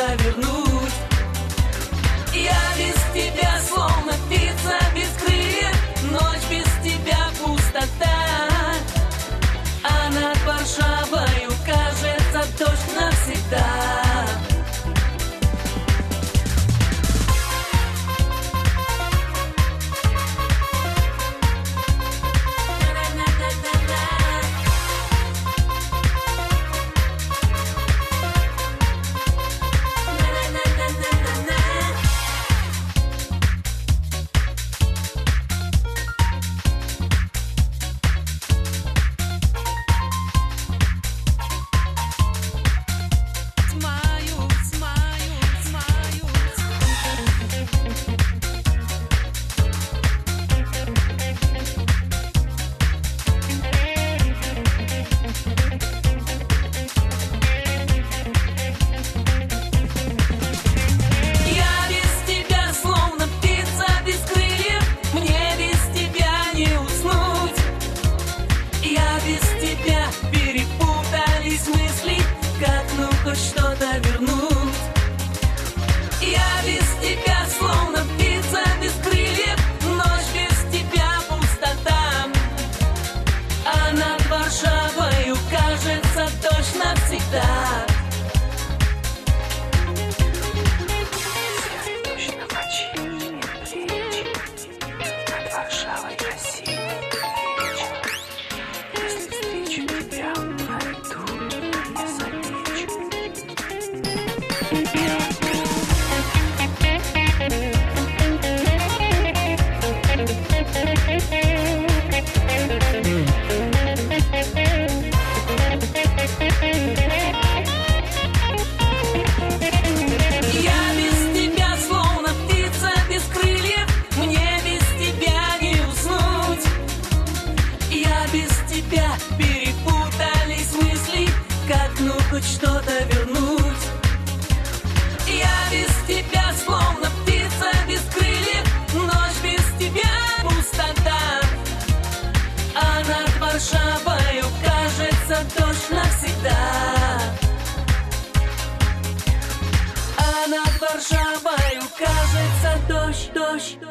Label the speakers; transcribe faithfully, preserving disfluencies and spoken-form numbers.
Speaker 1: что-то вернуть. Я без тебя словно птица без крыльев, ночь без тебя пустота, а над Варшавою кажется дождь навсегда. Что-то вернуть. Я без тебя словно птица без крыльев, ночь без тебя пустота, а над Варшавою кажется дождь навсегда. Дождь на ночи, плечи, над Варшавой красивой вечер. Если встречу тебя, найду, не замечу. Я без тебя словно птица без крыльев, мне без тебя не уснуть. Я без тебя перепутались мысли, как ну хоть что-то вернуть. Я без тебя словно птица без крыльев, ночь без тебя пустота, а над Варшавою кажется дождь навсегда. А над Варшавою кажется дождь, дождь.